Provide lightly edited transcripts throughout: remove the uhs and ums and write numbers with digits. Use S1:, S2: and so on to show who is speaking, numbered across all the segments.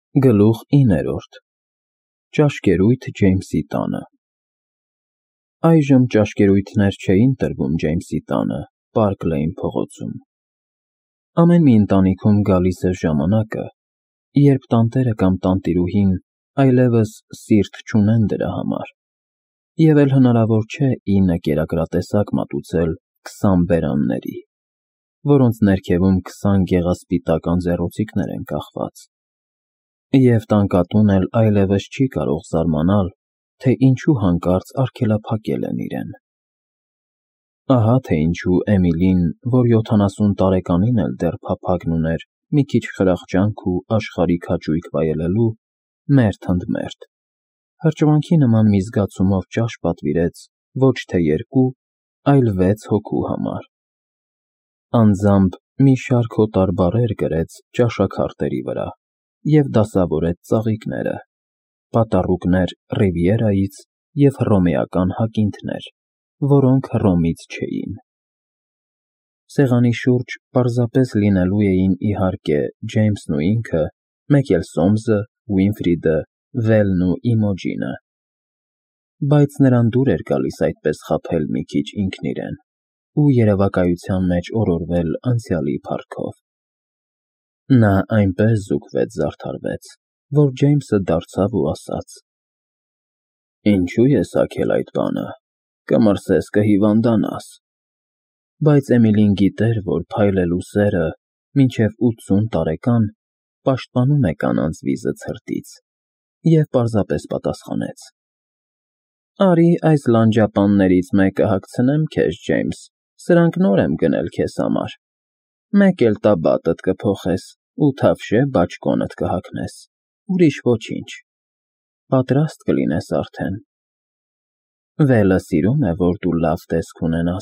S1: Գլուխ 9. Ճաշկերույթ Ջեյմսի տանը։ Այժմ ճաշկերույթներ չէին տրվում Ջեյմսի տանը, Պարկ Լեյն փողոցում։ Ամեն մի ընտանիքում գալիս էր ժամանակը, երբ տանտերը կամ տանտիրուհին այլևս սիրտ չունեն դրա համար, և էլ հնարավոր չէ 9 կերակրատեսակ մատուցել 20 բերանների, որոնց ներքևում 20 գեղասպիտակ անձեռոցիկներ են կախված։ Եվ տանկատուն էլ այլևս չի կարող զարմանալ, թե ինչու հանկարծ արգելափակել են իրեն։ Ահա թե ինչու Էմիլին, որ 70 տարեկանին էլ դեռ փափագն ուներ մի քիչ խրախճանք ու աշխարհիկ հաճույք վայելելու, մերթ ընդ մերթ, հրճվանքի նման մի զգացումով ճաշ պատվիրեց ոչ թե 2, այլ 6 հոգու համար։ Անձամբ մի շարք հոտար բառեր գրեց ճաշաքարտերի վրա և դասավորեց ծաղիկները, պատառուկներ Ռիվիերայից և հռոմեական հակինթներ, որոնք Հռոմից չէին։ Սեղանի շուրջ պարզապես լինելու էին, իհարկե, Ջեյմսն ու ինքը, մեկ էլ Սոմսը, Ուինֆրիդը, Վելն ու Իմոջինը, բայց նրան դուր էր գալիս այդպես խաբել մի քիչ ինքն իրեն ու երևակայության մեջ օրորվել անցյալի փառքով։ Նա այնպես զուգվեց-զարդարվեց, որ Ջեյմսը դարձավ ու ասաց. «Ինչու ես հագել այդ բանը, կմրսես կհիվանդանաս»։ Բայց Էմիլին գիտեր, որ փայլելու սերը մինչև 80 տարեկան պաշտպանում է կանանց վիզը ցրտից, և պարզապես պատասխանեց. «Արի այս լանջապաններից մեկը հագցնեմ քեզ, Ջեյմս, սրանք նոր եմ գնել քեզ համար, մեկ էլ տաբատդ կփոխես ու թավշե բաճկոնդ կհագնես, ուրիշ ոչինչ, պատրաստ կլինես արդեն։ Վելը սիրում է, որ դու լավ տեսք ունենաս»։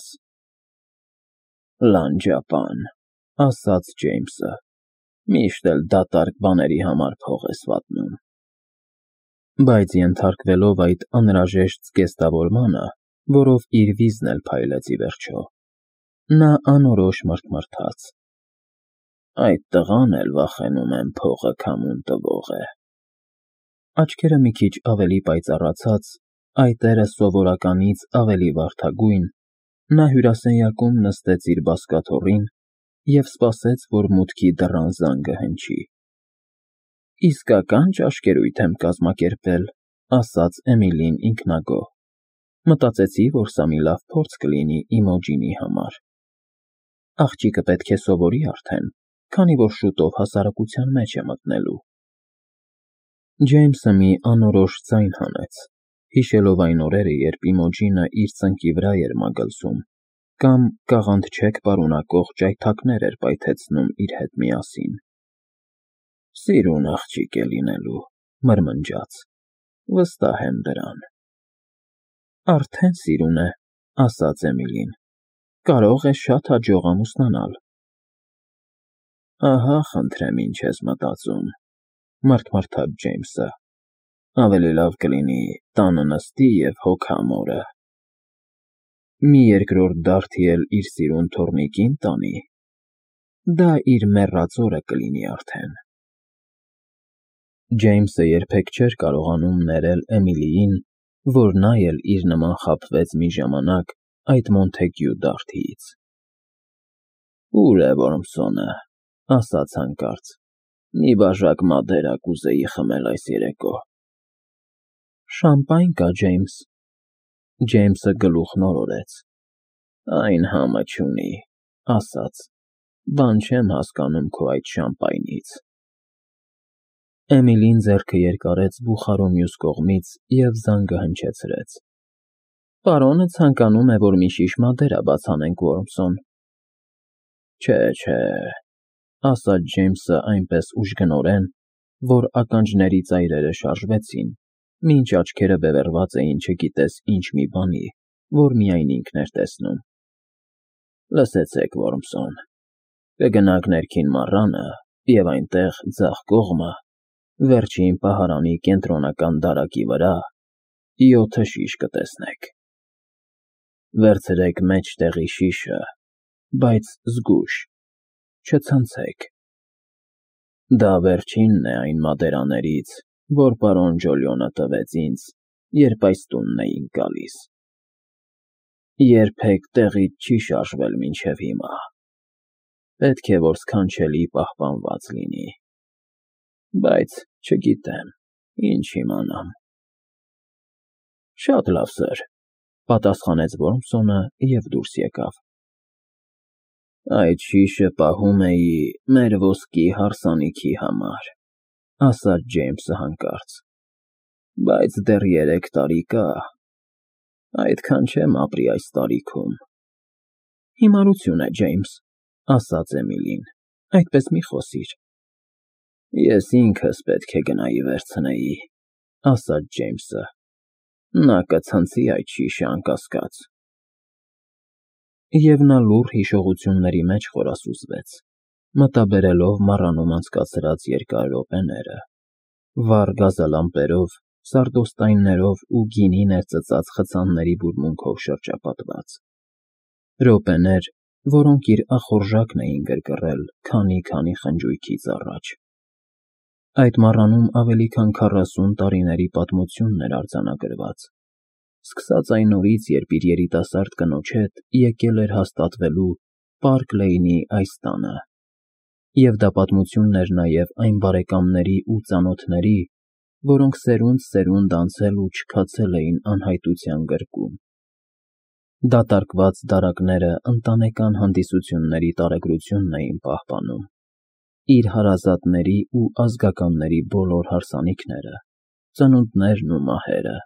S1: «Լանջապան», ասաց Ջեյմսը, «միշտ էլ դատարկ բաների համար փող ես վատնում»։ Բայց ենթարկվելով այդ անհրաժեշտ զգեստավորմանը, որով իր վիզն էլ փայլեց ի վերջո, նա անորոշ մռթմռթաց. «Այդ տղան էլ վախենում եմ փողը քամուն տվող է»։ Աչքերը մի քիչ ավելի պայծառացած, այտերը սովորականից ավելի վարդագույն, նա հյուրասենյակում նստեց իր բազկաթոռին և սպասեց, որ մուտքի դռան զանգը հնչի։ «Իսկական ճաշկերույթ եմ կազմակերպել», ասաց Էմիլին ինքնագոհ։ Մտածեցի, որ սա մի լավ փորձ կլինի Իմոջինի համար։ Աղջիկը պետք է սովորի արդեն, քանի որ շուտով հասարակության մեջ է մտնելու։ Ջեյմսը մի անորոշ ձայն հանեց, հիշելով այն օրերը, երբ Իմոջինը իր ծնկի վրա էր մագլցում, կամ կաղանդ-չեք պարունակող ճայթակներ էր պայթեցնում իր հետ միասին։ «Սիրուն աղջիկ է լինելու», մրմնջաց, «վստահ եմ դրան»։ «Արդեն սիրուն է», ասաց Էմիլին, «կարող է շատ հաջող ամուսնանալ»։ «Ահա խնդրեմ ինչ ես մտածում», մռթմռթաց Ջեյմսը, «ավելի լավ կլինի տանը նստի և հոգա մորը։ Մի երկրորդ դարդի էլ իր սիրուն թոռնիկին տանի, դա իր մեռած օրը կլինի արդեն»։ Ջեյմսը երբեք չէր կարողանում ներել Էմիլիին, որ նա էլ իր նման խաբվեց մի ժամանակ այդ Մոնթեգյու դարդիից։ «Ուր է Որմսոնը», ասաց հանկարծ, «մի բաժակ մադերա կուզեի խմել այս երեկո»։ «Շամպայն կա, Ջեյմս»։ Ջեյմսը գլուխն օրորեց։ «Այն համը չունի», ասաց, «բան չեմ հասկանում քո այդ շամպայնից»։ Էմիլին ձեռքը երկարեց բուխարու մյուս կողմից և զանգը հնչեցրեց։ «Պարոնը ցանկանում է, որ մի շիշ մադերա բաց անենք, Որմսոն»։ «Չէ», ասաց Ջեյմսը այնպես ուժգնորեն, որ ականջների ծայրերը շարժվեցին, մինչ աչքերը բևեռված էին չգիտես ինչ մի բանի, որ միայն ինքն էր տեսնում։ «Լսեցեք, Որմսոն, կգնաք ներքին մառանը և այնտեղ ձախ կողմը, վերջին պահարանի կենտրոնական դարակի վրա 7 շիշ կտեսնեք։ Վերցրեք մեջտեղի շիշը, բայց զգույշ, չցնցեք։ Դա վերջինն է այն մատերաներից, որ պարոն Ջոլիոնը տվեց ինձ, երբ այս տունն էինք գալիս։ Երբեք տեղից չի շարժվել մինչև հիմա։ Պետք է, որ սքանչելի պահպանված լինի։ Բայց չգիտեմ, ինչ իմանամ։ Շատ լավ, սըր, պատասխանեց Որմսոնը և դուրս եկավ։ Այդ շիշը պահում էի մեր ոսկի հարսանիքի համար, ասաց Ջեյմսը հանկարծ, բայց դեռ 3 տարի կա, այդքան չեմ ապրի այս տարիքում։ Հիմարություն է, Ջեյմս, ասաց Էմիլին, այդպես մի խոսիր։ Ես ինքս պետք է գնայի վերցնեի, ասաց Ջեյմսը, նա կցնցի այդ շիշը անկասկած։ Եվ նա լուռ հիշողությունների մեջ խորասուզվեց, մտաբերելով մառանում անցկացրած երկար րոպեները, վառ գազալամպերով, սարդոստայններով ու գինի ներծծած խցանների բուրմունքով շրջապատված։ Րոպեներ, որոնք իր ախորժակն էին գրգռել քանի խնջույքից առաջ։ Այդ մառանում ավելի քան 40 տարիների պատմությունն էր արձանագրված, սկսած այն օրից, երբ իր երիտասարդ կնոջ հետ եկել էր հաստատվելու Պարկ Լեյնի այս տանը, և դա պատմությունն էր նաև այն բարեկամների ու ծանոթների, որոնք սերունդ անցել ու չքացել էին անհայտության գրկում։ Դատարկված դարակները ընտանեկան հանդիսությունների տարեգրությունն էին պահպանում, իր հարազատների ու ազգականների բոլոր հարսանիքները, ծնունդներն ու մահերը։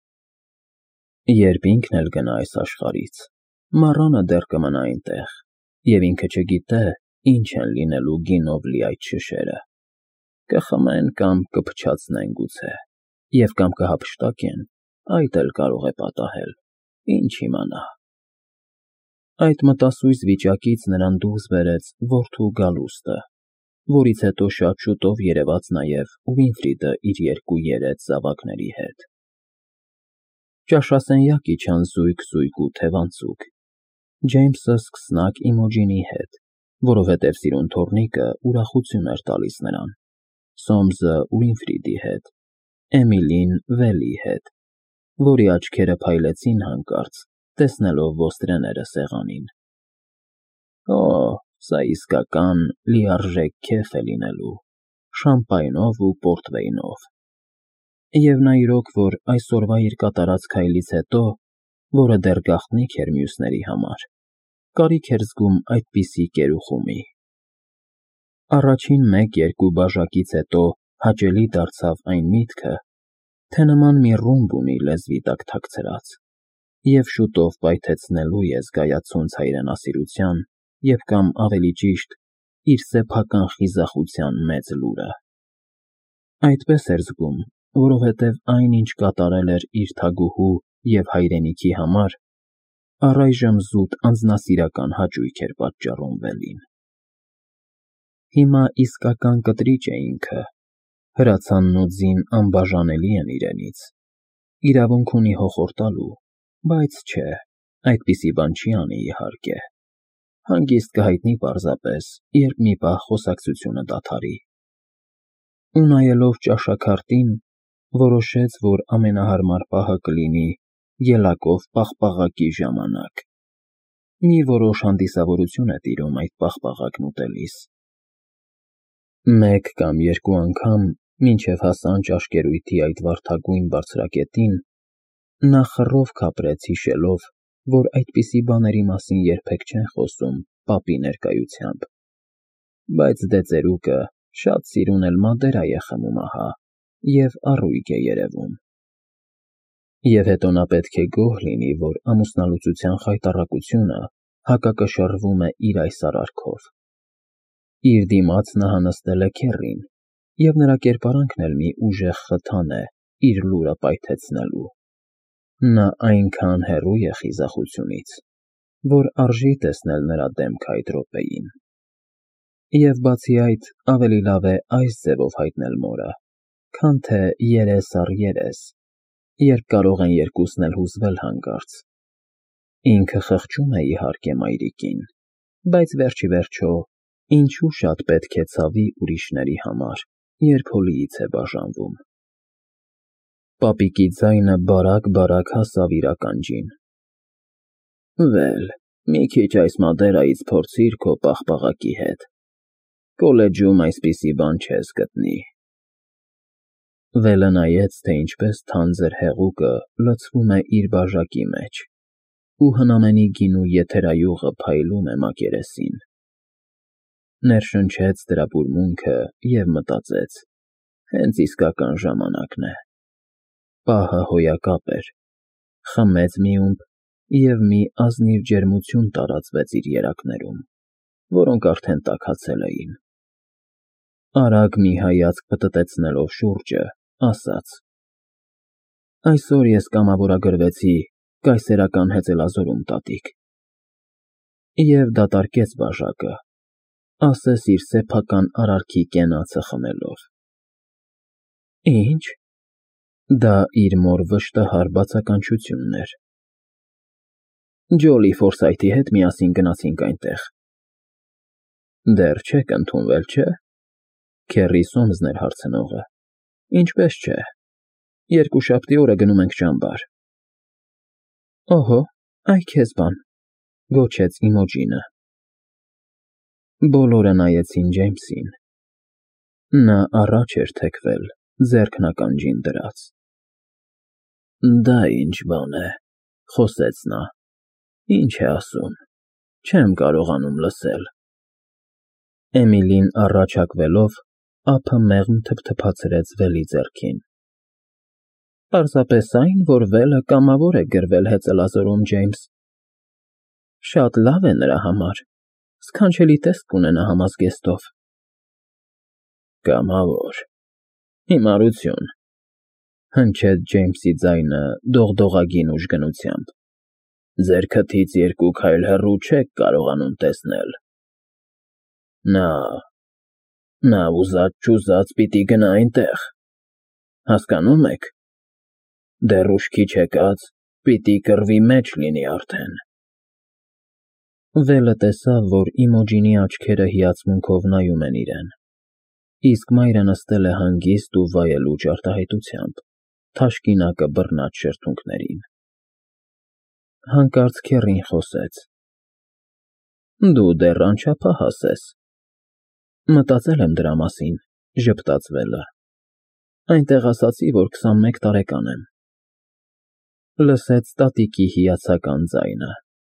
S1: Երբ ինքն էլ գնա այս աշխարհից, մառանը դեռ կմնա այնտեղ, և ինքը չգիտե, ինչ են լինելու գինով լի այդ շշերը։ Կխմեն կամ կփչացնեն գուցե, և կամ կհափշտակեն, այդ էլ կարող է պատահել, ինչ իմանա։ Այդ մտասույզ վիճակից նրան դուրս բերեց որդու գալուստը, որից հետո շատ շուտով երևաց նաև Ուինֆրիդը իր 2 երեծ զավակների հետ։ Ճաշասենյակ իջան զույգ ու թևանցուկ, Ջեյմսը սկսնակ Իմոջինի հետ, որովհետև սիրուն թոռնիկը ուրախություն էր տալիս նրան, Սոմսը Ուինֆրիդի հետ, Էմիլին Վելի հետ, որի աչքերը փայլեցին հանկարծ, տեսնելով ոստրեները սեղանին։ Օ, սա իսկական լիարժեք քեֆ է լինելու, շամպայնով ու պորտվեյնով։ Եվ նա իրոք որ այսօրվա իր կատարած քայլից հետո, որը դեռ գաղտնիք էր մյուսների համար, կարիք էր զգում այդպիսի կերուխումի։ Առաջին 1-2 բաժակից հետո հաճելի դարձավ այն միտքը, թե նման մի ռումբ ունի լեզվի տակ թաքցրած, և շուտով պայթեցնելու է զգայացունց հայրենասիրության և կամ ավելի ճիշտ, իր սեփական խիզախության մեծ լուրը։ Այդպես էր զգում, որովհետև այն, ինչ կատարել էր իր թագուհու և հայրենիքի համար, առայժմ զուտ անձնասիրական հաճույք էր պատճառում Վելին։ Հիմա իսկական կտրիչ է ինքը, հրացանն ու ձին անբաժանելի են իրենից, իրավունք ունի հոխորտալու, բայց չէ, այդպիսի բան չի անի իհարկե, հանգիստ կհայտնի պարզապես, երբ մի պահ խոսակցությունը դադարի։ Ու նայելով ճաշաքարտին, որոշեց, որ ամենահարմար պահը կլինի ելակով պաղպաղակի ժամանակ։ Մի որոշ հանդիսավորություն է տիրում այդ պաղպաղակն ուտելիս։ 1 կամ 2 անգամ, մինչև հասան ճաշկերույթի այդ վարդագույն բարձրակետին, նա խռով քապրեց հիշելով, որ այդպիսի բաների մասին երբեք չեն խոսում պապի ներկայությամբ։ Բայց դե ծերուկը շատ սիրուն էլ Մադերա է խմում ահա, և առույգ է երևում։ Եվ հետո նա պետք է գոհ լինի, որ ամուսնալուծության խայտառակությունը հակակշռվում է իր այս արարքով։ Իր դիմաց նա հանձնել է քեռին, և նրա կերպարանքն էլ մի ուժեղ խթան է իր լուրը պայթեցնելու։ Նա այնքան հեռու է խիզախությունից, որ արժի տեսնել նրա դեմքը այդ րոպեին։ Եվ բացի այդ, ավելի լավ է այս ձևով հայտնել մորը, քան թե երես առ երես, երբ կարող են երկուսն էլ հուզվել հանկարծ։ Ինքը խղճում է իհարկե մայրիկին, բայց վերջիվերջո, Ինչու շատ պետք է ցավի ուրիշների համար, երբ հոլիից է բաժանվում։ Պապիկի ձայնը բարակ հասավ իր ականջին։ Վել, մի քիչ այս Մադերայից փորձիր քո պաղպաղակի հետ։ Կոլեջում այսպիսի բան չես գտնի։ Վելը նայեց, թե ինչպես թանձր հեղուկը լցվում է իր բաժակի մեջ, ու հնամենի գինու եթերայուղը փայլում է մակերեսին։ Ներշնչեց դրա բուրմունքը և մտածեց. հենց իսկական ժամանակն է։ Պահը հոյակապ էր, խմեց մի ումպ և մի ազնիվ ջերմություն տարածվեց իր երակներում, որոնք արդեն տաքացել էին։ Արագ մի հայացք պտտեցնելով շուրջը, ասաց. այսօր ես կամավորագրվեցի կայսերական հեծելազորում, տատիկ։ Եվ դատարկեց բաժակը, ասես իր սեփական արարքի կենացը խմելով։ Ինչ։ Դա իր մոր վշտահար բացականչությունն էր։ Ջոլի Ֆորսայթի հետ միասին գնացինք այնտեղ։ Դեռ չեք ընդունվել, չէ՞։ Քեռի Սոմսն էր հարցնողը։ Ինչպես չէ։ Երկուշաբթի օրը գնում ենք ճամբար։ Օհո, այ քեզ բան, գոչեց Իմոջինը։ Բոլորը նայեցին Ջեյմսին։ Նա առաջ էր թեքվել, ձեռքն ականջին դրած։ Դա ինչ բան է, խոսեց նա։ Ինչ է ասում։ Չեմ կարողանում լսել։ Էմիլին առաջ հակվելով, ափը մեղմ թփթփացրեց Վելի ձեռքին։ Պարզապես այն, որ Վելը կամավոր է գրվել հեծելազորում, Ջեյմս։ Շատ լավ է նրա համար, սքանչելի տեսք կունենա համազգեստով։ Կամավոր։ Հիմարություն, հնչեց Ջեյմսի ձայնը դողդողագին ուժգնությամբ։ Ձեր քթից երկու քայլ հեռու չեք կարողանում տեսնել։ Նա ուզած-չուզած պիտի գնա այնտեղ։ Հասկանում եք։ Դեռ ուշքի չեկած, պիտի կռվի մեջ լինի արդեն։ Վելը տեսավ, որ Իմոջինի աչքերը հիացմունքով նայում են իրեն, իսկ մայրը նստել է հանգիստ ու վայելուչ արտահայտությամբ, թաշկինակը բռնած շրթունքներին։ Հանկարծ քեռին խոսեց. Դու դեռ անչափահաս ես։ Մտածել եմ դրա մասին, ժպտաց Վելը։ Այնտեղ ասացի, որ 21 տարեկան եմ։ Լսեց տատիկի հիացական ձայնը։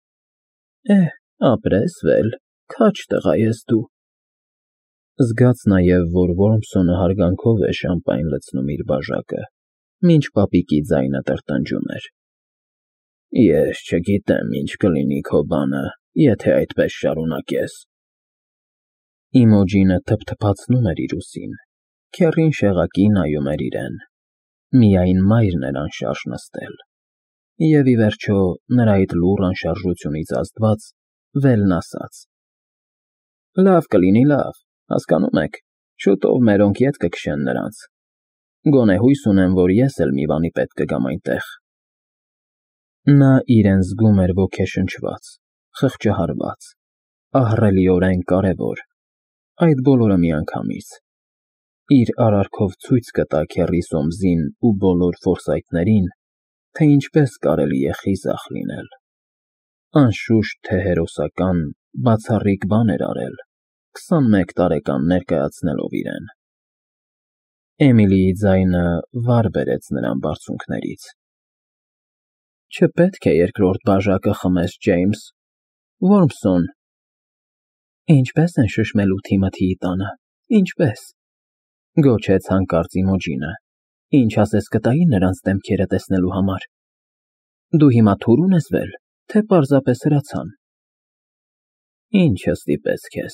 S1: Ապրես, Վել, քաջ տղա ես դու։ Զգաց նաև, որ Որմսոնը հարգանքով է շամպայն լցնում իր բաժակը, մինչ պապիկի ձայնը տրտնջում էր։ Ես չգիտեմ, ինչ կլինի քո բանը, եթե այդպես շարունակես։ Իմոջինը թփթփացնում էր իր ուսին, քեռին շեղակի նայում էր իրեն։ Միայն մայրն էր անշարժ նստել։ Եվ ի վերջո, նրա այդ լուռ անշարժությունից ազդված, Վելն ասաց. Լավ կլինի, լավ, հասկանում եք, շուտով մերոնք ետ կքշեն նրանց։ Գոնե հույս ունեմ, որ ես էլ մի բանի պետք կգամ այնտեղ։ Նա իրեն զգում էր ոգեշնչված, խղճահարված, ահռելիորեն կարևոր, այդ բոլորը միանգամից։ Իր արարքով ցույց կտա քեռի Սոմսին ու բոլոր Ֆորսայթներին, թե ինչպես կարելի է խիզախ լինել։ Անշուշտ, թե հերոսական, բացառիկ բան էր արել, 21 տարեկան ներկայացնելով իրեն։ Էմիլիի ձայնը վար բերեց նրան բարձունքներից։ Չպետք է երկրորդ բաժակը խմես, Ջեյմս։ Որմսոն։ Ինչպես են շշմելու Թիմոթիի տանը, ինչպես։ Գոչեց հանկարծ Իմոջինը։ Ինչ ասես կտայի նրանց դեմքերը տեսնելու համար։ Դու հիմա թուր ունես, Վել, թե պարզապես հրացան։ Ինչը ստիպեց քեզ։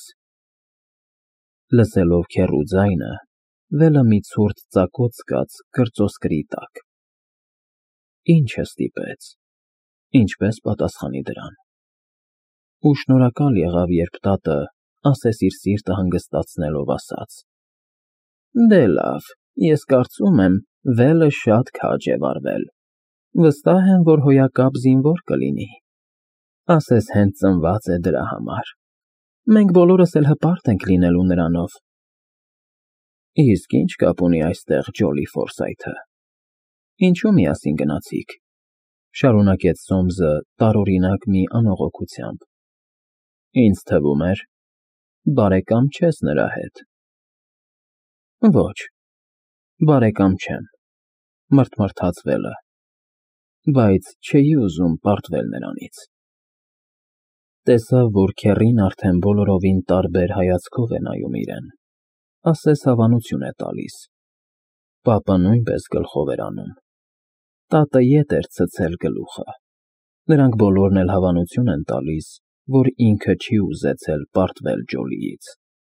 S1: Լսելով քեռու ձայնը, Վելը մի ցուրտ ծակոց զգաց կրծոսկրի տակ։ Ինչը ստիպեց։ Ինչպես պատասխանի դրան։ Ու շնորհակալ եղավ, երբ տատը, ասես իր սիրտը հանգստացնելով, ասաց. Դե լավ, ես կարծում եմ, Վելը շատ քաջ է վարվել։ Վստահ եմ, որ հոյակապ զինվոր կլինի։ Ասես հենց ծնված է դրա համար։ Մենք բոլորս էլ հպարտ ենք լինելու նրանով։ Իսկ ինչ կապ ունի այստեղ Ջոլի Ֆորսայթը։ Ինչու միասին գնացիք, շարունակեց Սոմսը տարօրինակ մի անողոքությամբ։ Ինձ թվում էր, բարեկամ չես նրա հետ։ Ոչ, բարեկամ չեմ, մրթմրթաց Վելը, բայց չէի ուզում պարտվել նրանից։ Տեսավ, որ քեռին արդեն բոլորովին տարբեր հայացքով է նայում իրեն, ասես հավանություն է տալիս։ Պապը նույնպես գլխով էր անում։ Տատը ետ էր ցցել գլուխը։ Նրանք բոլորն էլ հավանություն են տալիս, որ ինքը չի ուզեցել պարտվել Ջոլիից։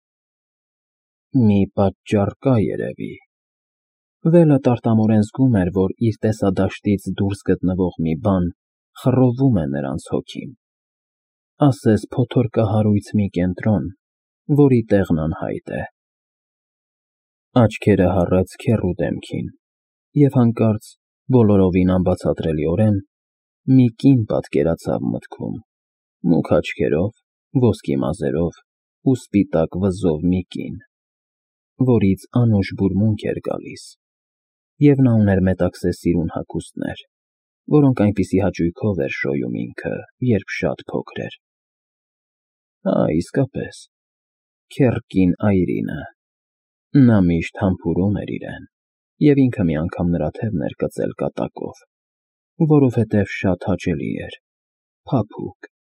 S1: Մի պատճառ կա երևի։ Վելը տարտամորեն զգում էր, որ իր տեսադաշտից դուրս գտնվող մի բան խռովում է նրանց հոգին։ Ասես փոթորկահարույց մի կենտրոն, որի տեղն անհայտ է։ Աչքերը հառեց քեռու դեմքին, և հանկարծ, բոլորովին անբացատրելիորեն, մի կին պատկերացավ մտքում, մուգ աչքերով, ոսկի մազերով ու սպիտակ վզով մի կին, որից անուշ բուրմունք էր գալիս, և նա ուներ մետաքսե սիրուն հագուստներ, որոնք այնպիսի հաճույքով էր շոյում ինքը, երբ շատ փոքր էր։ Իսկապես, քեռ կին Այրինը։ Նա միշտ համբուրում էր իրեն, և ինքը մի անգամ նրա թևն էր կծել կատակով, որովհետև շատ հաճելի էր, փափուկ։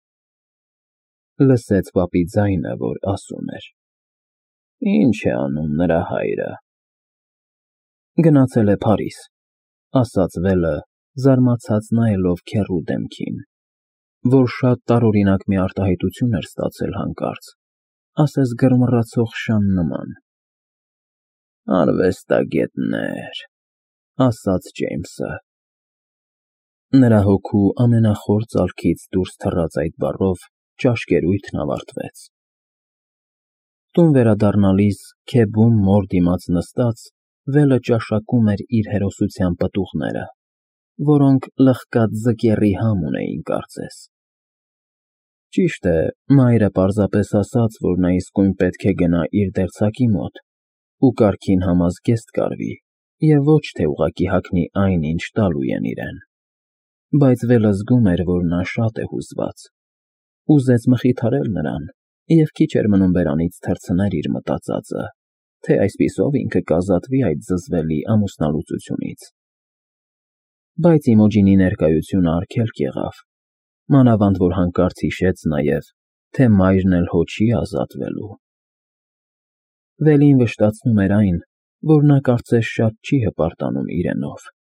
S1: Լսեց պապի ձայնը, որ ասում էր. Ինչ է անում նրա հայրը։ Գնացել է Փարիզ, ասաց Վելը, զարմացած նայելով քեռու դեմքին, որ շատ տարօրինակ մի արտահայտություն էր ստացել հանկարծ, ասես գրմռացող շան նման։ Արվեստագետներ, ասաց Ջեյմսը։ Նրա հոգու ամենախոր ծալքից դուրս թռած այդ բառով ճաշկերույթն ավարտվեց։ Տուն վերադառնալիս քեբում մոր դիմաց նստած, Վելը ճաշակում էր իր հերոսության պտուղները, որոնք լղկած ձկեռի համ ունեին կարծես։ Ճիշտ է, մայրը պարզապես ասաց, որ նա իսկույն պետք է գնա իր դերձակի մոտ ու կարգին համազգեստ կարվի, և ոչ թե ուղղակի հագնի այն, ինչ տալու են իրեն։ Բայց Վելը զգում էր, որ նա շատ է հուզված։ Ուզեց մխիթարել նրան, և քիչ էր մնում բերանից թռցներ իր մտածածը, թե այսպիսով ինքը կազատվի այդ զզվելի ամուսնալուծությունից։ Բայց Իմոջինի ներկայությունը արգելք եղավ, մանավանդ որ հանկարծ հիշեց նաև, թե մայրն էլ հո չի ազատվելու։ Վելին վշտացնում էր այն, որ նա կարծես շատ չի հպարտանում իրենով։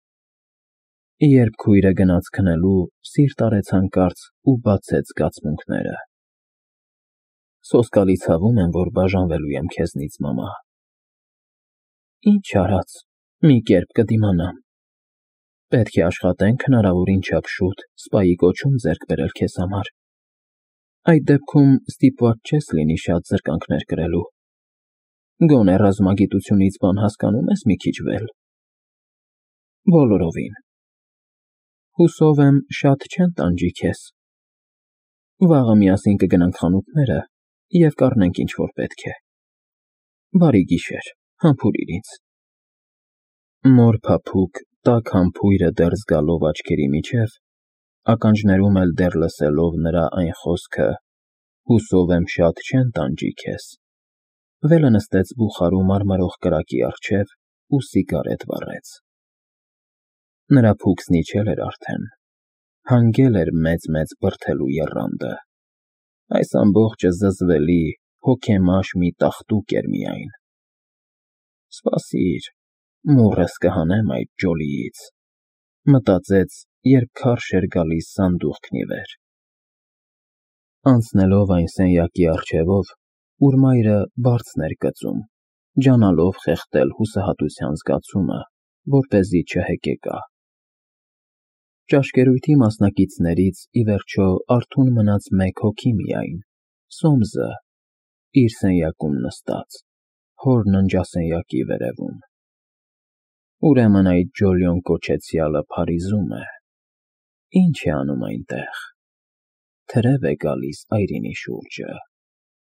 S1: Երբ քույրը գնաց քնելու, սիրտ արեց հանկարծ ու բացեց զգացմունքները։ Սոսկալի ցավում եմ, որ բաժանվելու եմ քեզնից, մամա։ Ինչ արած, մի կերպ կդիմանամ։ Պետք է աշխատենք հնարավորին չափ շուտ սպայի կոչում ձեռք բերել քեզ համար։ Այդ դեպքում ստիպված չես լինի շատ զրկանքներ կրելու։ Գոնե ռազմագիտությունից բան հասկանում ես մի քիչ Վել։ Բոլորովին։ Հուսով եմ, շատ չեն տանջի քեզ։ Վաղը միասին կգնանք խանութները և կառնենք ինչ որ պետք է։ Բարի գիշեր, համբուրիր ինձ։ Մոր փափուկ, տաք համբույրը դեռ զգալով աչքերի միջև, ականջներում էլ դեռ լսելով նրա այն խոսքը. հուսով եմ շատ չեն տանջի քեզ, Վելը նստեց բուխարու մարմարող կրակի առջև ու սիգարետ վառեց։ Նրա փուքսն իջել էր արդեն, հանգել էր մեծ-մեծ բրդելու եռանդը։ Այս ամբողջը զզվելի, հոգեմաշ մի տաղտուկ էր միայն։ Սպասիր, մուռս կհանեմ այդ Ջոլիից, մտածեց, երբ քարշ էր գալիս սանդուղքն ի վեր։ Անցնելով այն սենյակի առջևով, ուր մայրը բարձն էր կծում, ջանալով խեղդել հուսահատության զգացումը, որպեսզի չհեկեկա։ Ճաշկերույթի մասնակիցներից, ի վերջո, արթուն մնաց մեկ հոգի միայն՝ Սոմսը, իր սենյակում նստած, հոր ննջասենյակի վերևում։ Ուրեմն այդ Ջոլիոն կոչեցյալը Փարիզում է։ Ինչ է անում այնտեղ։ Թրև է գալիս Այրինի շուրջը։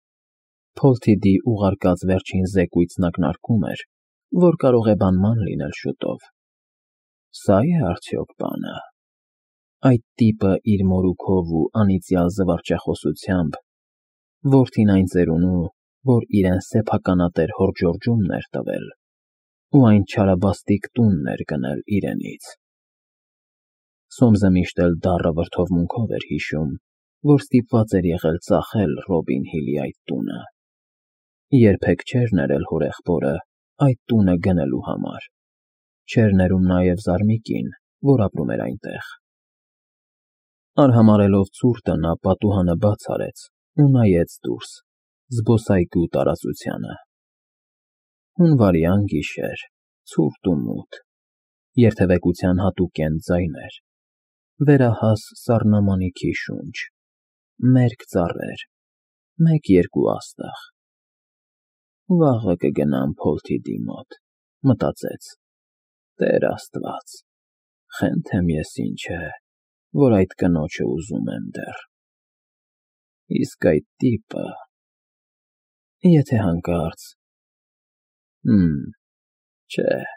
S1: Փոլթիդի ուղարկած վերջին զեկույցն ակնարկում էր, որ կարող է բանման լինել շուտով։ Սա՞ է արդյոք բանը։ Այդ տիպը իր մորուքով ու անիծյալ զվարճախոսությամբ որդին այն ծերունու, որ իրեն սեփականատեր հոր Ջորջումն էր տվել, ու այն չարաբաստիկ տունն էր գնել իրենից։ Սոմսը միշտ էլ դառը վրդովմունքով էր հիշում, որ ստիպված էր եղել ծախել Ռոբին Հիլի այդ տունը։ Երբեք չէր ներել հորեղբորը այդ տունը գնելու համար, չէր ներում նաև Զարմիկին, որ ապրում էր այնտեղ։ Արհամարհելով ցուրտը նա պատուհանը բաց արեց ու նայեց դուրս, զբոսայգու տարածությանը։ Հունվարյան գիշեր, ցուրտ ու մութ, երթևեկության հատուկենտ ձայներ, վերահաս սառնամանիքի շունչ, մերկ ծառեր, մեկ-երկու աստղ։ Վաղը կգնամ Փոլթիդի մոտ, մտածեց. Տեր Աստված, խենթեմ ես ինչ է, որ այդ կնոջը ուզում եմ դեռ։ Իսկ այդ տիպը… Եթե հանկարծ… Չէ,